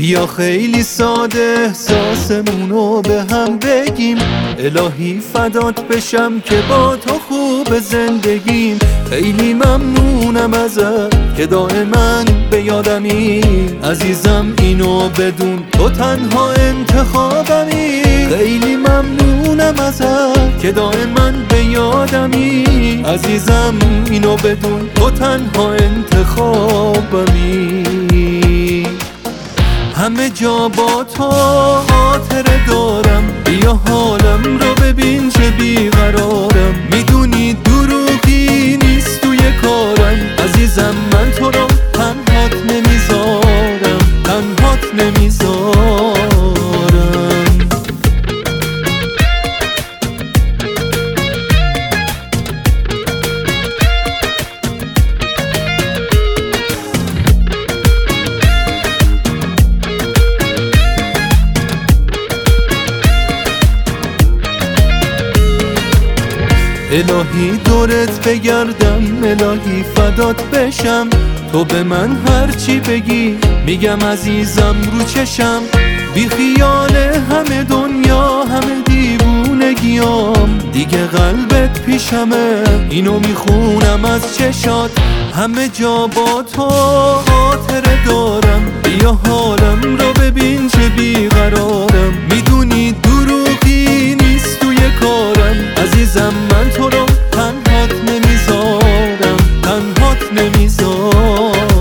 بیا خیلی ساده احساسمونو به هم بگیم، الهی فدات بشم که با تو خوب زندگیم. خیلی ممنونم ازت که دائما به یادمی، عزیزم اینو بدون تو تنها انتخابمی. خیلی ممنونم ازت که دائما به یادمی، عزیزم اینو بدون تو تنها انتخابمی. همه جا با تو خاطره دارم، بیا حالم رو ببین چه بیقرارم. میدونی دروغی نیست توی کارم، عزیزم من تو رو تنهات نمیذارم، تنهات نمیذارم. الهی دورت بگردم، الهی فدات بشم، تو به من هرچی بگی میگم عزیزم رو چشم. بی خیال همه دنیا همه دیوونگیام، دیگه قلبت پیشمه اینو میخونم از چشات. همه جا با تو خاطره دارم، بیا حالم رو ببین چه بیقرارم. میدونی دروغی نیست توی کارم، عزیزم من تو رو تنهات نمیذارم، تنهات نمیذارم.